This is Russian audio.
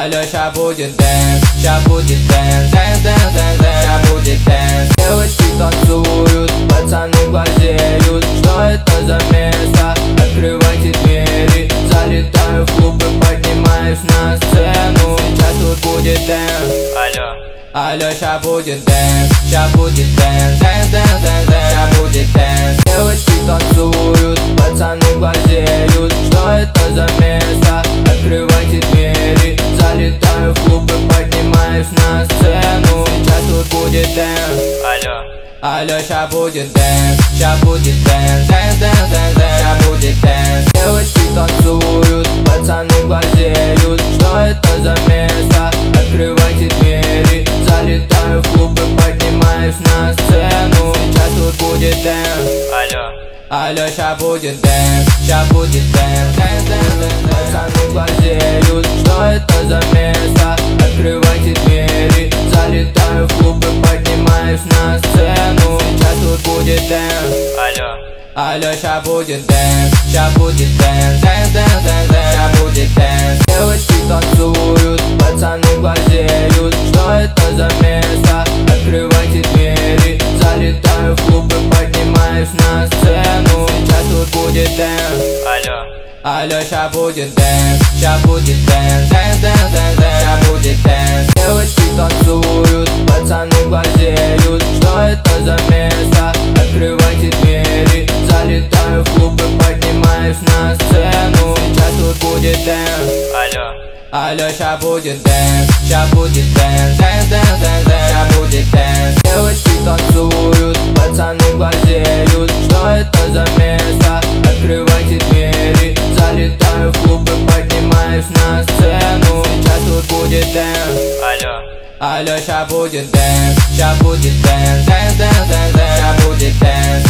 Алло, ща будет дэнс, ща будет дэнс, дэнс, дэнс, дэнс, дэнс, ща будет дэнс. Девочки танцуют, пацаны глазеют. Что это за место? Открывайте двери. Залетаю в клуб и поднимаюсь на сцену. Сейчас тут будет дэнс. Алло, ща будет дэнс, ща будет дэнс, дэнс, дэнс, дэнс, дэнс, ща будет дэнс. Девочки танцуют, пацаны глазеют. Что это за место? Открывайте двери. Залетаю в клуб и поднимаюсь на сцену. Сейчас тут будет дэнс. Алло, ща будет дэнс, ща будет дэнс, дэнс, дэнс, дэнс, дэнс, ща будет дэнс. Девочки танцуют, пацаны глазеют. Что это за место? Открывайте двери. Залетаю в клуб и поднимаюсь на сцену. Сейчас тут будет дэнс. Алло, ща будет дэнс, ща будет дэнс, дэнс, дэнс, дэнс, пацаны глазеют. Что это за место? Открывайте двери. Залетаю в клуб и поднимаюсь на сцену. Сейчас тут будет дэнс. Алло, ща будет дэнс, ща будет дэнс, дэнс, дэнс, дэнс, дэнс, ща будет дэнс. Девочки танцуют, пацаны глазеют. Что это за место? Открывайте двери. Залетаю в клуб и поднимаюсь на сцену. Сейчас тут будет дэнс. Алло, ща будет дэнс, ща будет дэнс, дэнс, дэнс, дэнс, дэнс, ща будет дэнс. Девочки танцуют, пацаны глазеют. Что это за место? Открывайте двери. Залетаю в клуб и поднимаюсь на сцену. Сейчас тут будет дэнс. Алло, ща будет дэнс, ща будет дэнс, дэнс, дэнс, дэнс, дэнс, ща будет дэнс. Девочки танцуют, пацаны глазеют. Что это за место? Открывайте двери. Залетаю в клуб и поднимаюсь на сцену. Сейчас тут будет дэнс. Алло, ща будет дэнс, ща будет дэнс, дэнс, дэнс, дэнс, дэнс, ща будет дэнс.